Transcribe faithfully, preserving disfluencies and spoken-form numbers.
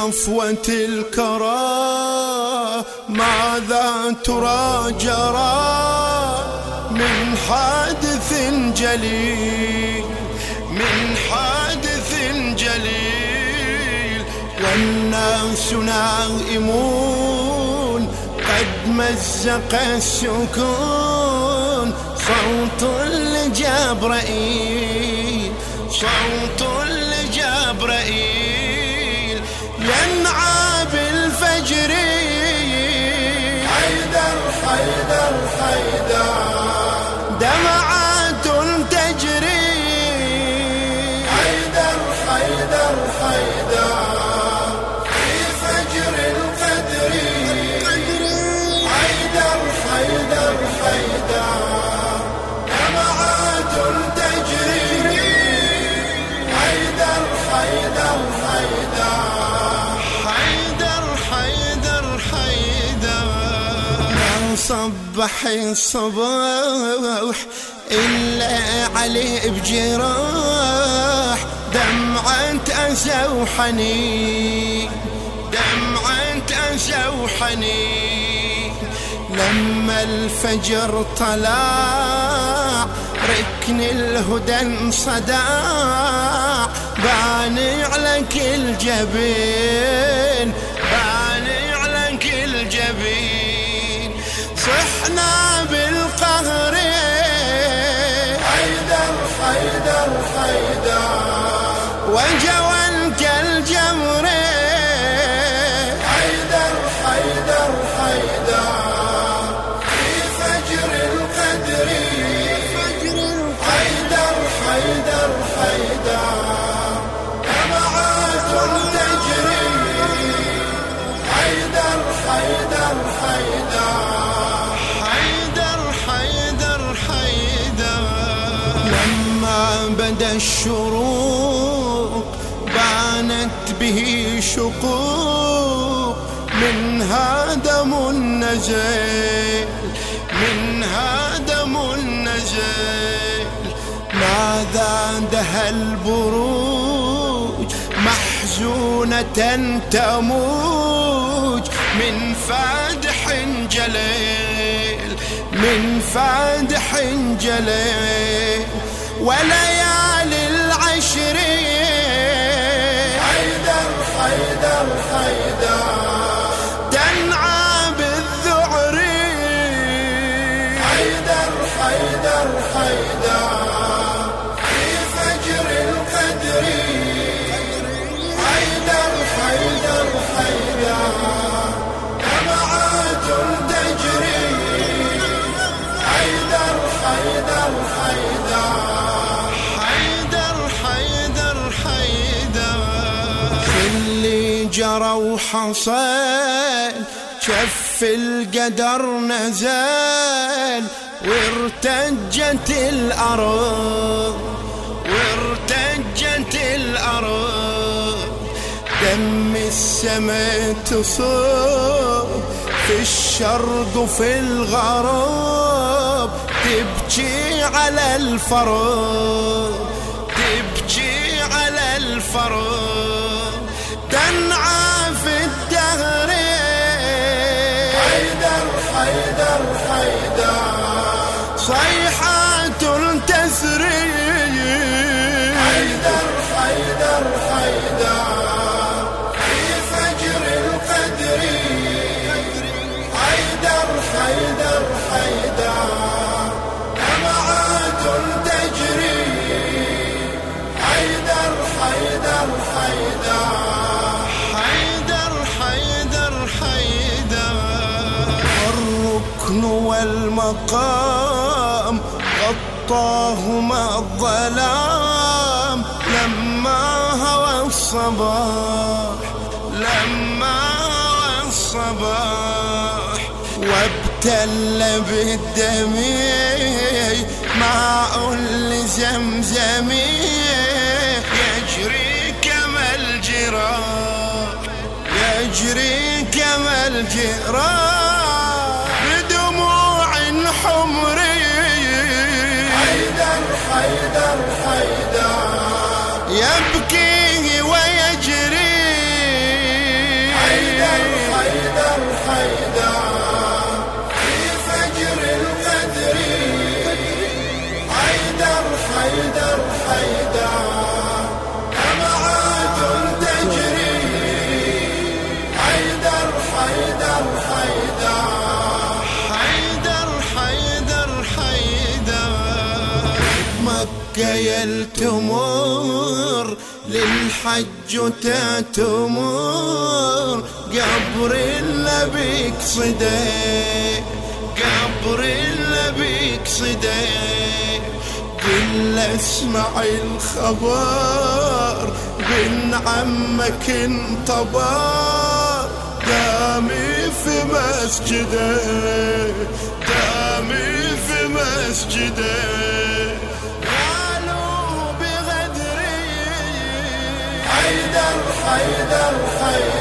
صفوة الكرى ماذا ترى جرى من حادث جليل من حادث جليل والناس نائمون قد مزق السكون صوت لجبرائيل صوت لجبرائيل ينعى بالفجر حيدر حيدر حيدر دمعات تجري حيدر حيدر حيدر في فجر القدر حيدر حيدر حيدر دمعات تجري حيدر حيدر حيدر حيدر حيدر حيدر ما صبح الصباح إلا عليه بجراح دمعة أسى وحنين دمعة أسى وحنين لما الفجر طلع ركن الهدى انصدع باني على كل جبين باني على كل جبين صحنا بالقهر حيدر حيدر حيدر وجوان كالجمر حيدر حيدر حيدر في فجر القدر حيدر حيدر حيدر دمعات تجري حيدر حيدر حيدر حيدر حيدر حيدر لما بدا الشروق بانت به شقوق منها دم نزل منها دم نزل ماذا دها البروج محزونة تموج من فادح جليل من فادح جليل وليالي العشر حيدر حيدر حيدر تنعى بالذعر حيدر حيدر حيدر في فجر القدر حيدر حيدر حيدر دمعات تجري حيدر حيدر حيدر حيدر حيدر حيدر اللي جرى وحصل شف القدر نزل وارتجت الأرض وارتجت الأرض دم السماء تصب في الشرق وفي الغرب تبكي على الفرد تبكي على الفرد تنعى في الدهر حيدر حيدر حيدر صيحات تسري حيدر حيدر حيدر في فجر القدر حيدر حيدر حيدر دمعات تجري حيدر حيدر حيدر حيدر حيدر حيدر الركن والمقام غطاهما الظلام لما هوى الصباح لما هوى الصباح وابتل بالدم ماء لزمزم يجري كما الجراح يجري كما الجراح بدموع حمر حيدر حيدر حيدر يبكي ويجري جمل تمر للحج وتأتمر قبر النبي قصدي قبر النبي قصدي قل اسمع الخبر بن عمك انطبر دامي في مسجده دامي في مسجده قالوا بغدري حيدر حيدر حيدر